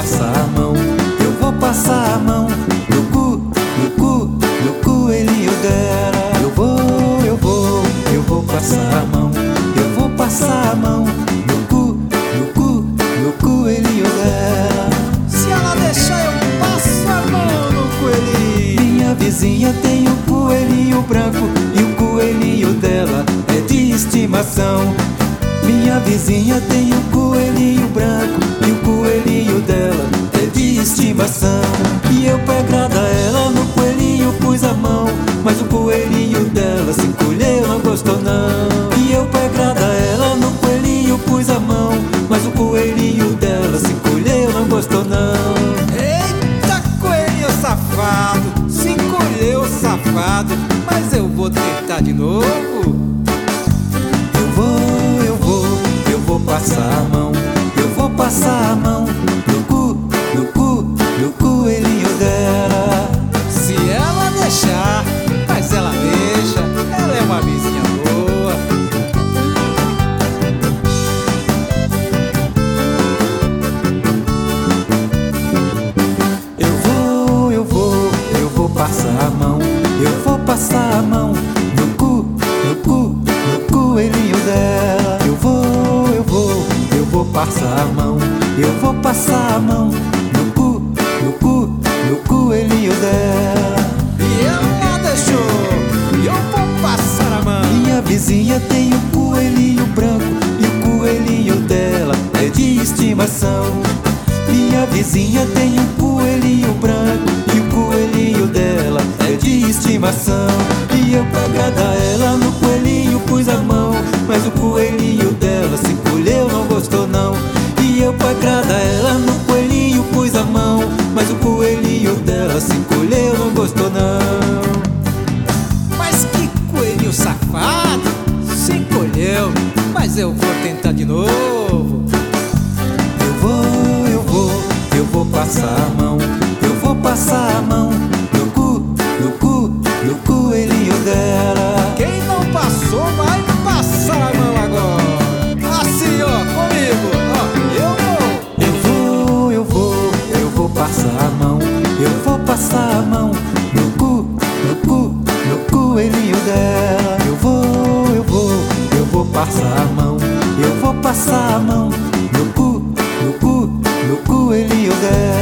passar a mão, eu vou passar a mão no cu, no cu, no coelhinho dela. Eu vou passar a mão, eu vou passar a mão no cu, no cu, no coelhinho dela. Se ela deixar eu passo a mão no coelhinho. Minha vizinha tem um coelhinho branco e o coelhinho dela é de estimação. Minha vizinha tem um coelhinho branco e o coelhinho dela é de estimação. E eu pegrada ela no coelhinho pus a mão, mas o coelhinho dela se encolheu, não gostou não. E eu pegrada ela no coelhinho pus a mão, mas o coelhinho dela se encolheu, não gostou não. Eita, coelhinho safado, se encolheu safado, mas eu vou tentar de novo. Eu vou passar a mão, eu vou passar a mão no cu, no cu, no coelhinho dela. Se ela deixar, mas ela deixa, ela é uma vizinha boa. Eu vou passar a mão, eu vou passar a mão no cu, no cu, no coelhinho dela. Eu vou passar a mão, eu vou passar a mão no cu, no cu, no coelhinho dela. E ela deixou, e eu vou passar a mão. Minha vizinha tem um coelhinho branco e o coelhinho dela é de estimação. Minha vizinha tem um coelhinho branco e o coelhinho dela é de estimação. E eu pegada ela no coelhinho pus a mão, mas o coelhinho dela se encolheu, não gostou não. E eu pegada ela no coelhinho pus a mão, mas o coelhinho dela se encolheu, não gostou não. Mas que coelhinho safado, se encolheu, mas eu vou tentar de novo. Eu vou passar a mão, eu vou passar a mão no cu, no cu, no coelhinho dela. Quem não passou vai passar a mão agora. Assim ó, comigo, ó, Eu vou passar a mão, eu vou passar a mão no cu, no cu, no coelhinho dela. Eu vou passar a mão, eu vou passar a mão no cu, no cu, no coelhinho dela.